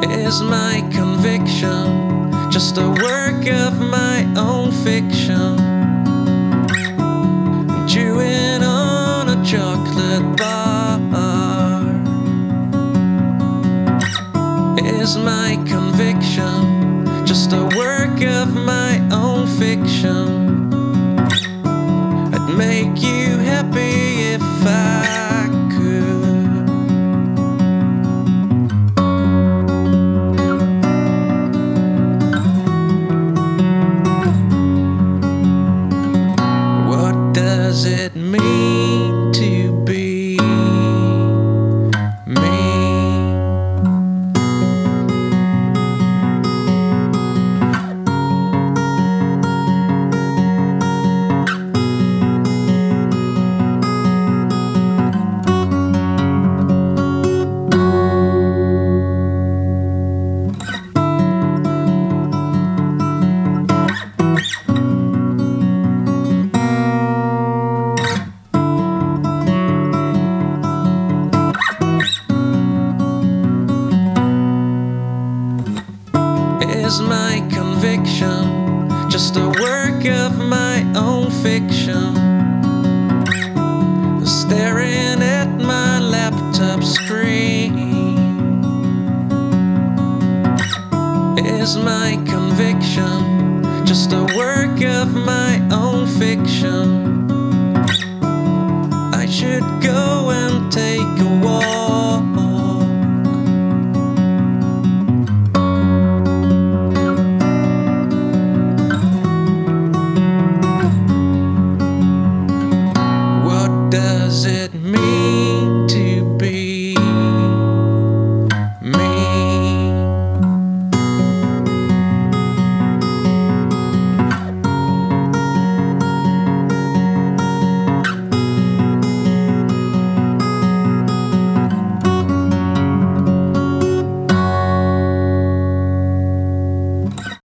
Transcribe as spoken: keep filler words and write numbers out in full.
Is my conviction just a work of my own fiction? Chewing on a chocolate bar. Is my conviction just a work of my own fiction? I'd make you happy if I could. Does it mean to be me? Is my conviction just a work of my own fiction? Staring at my laptop screen. Is my conviction just a work of my own fiction? I should go and take a walk. Does it mean